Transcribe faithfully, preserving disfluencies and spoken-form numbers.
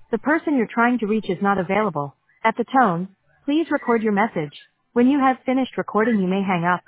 The person you're trying to reach is not available. At the tone, please record your message. When you have finished recording, you may hang up.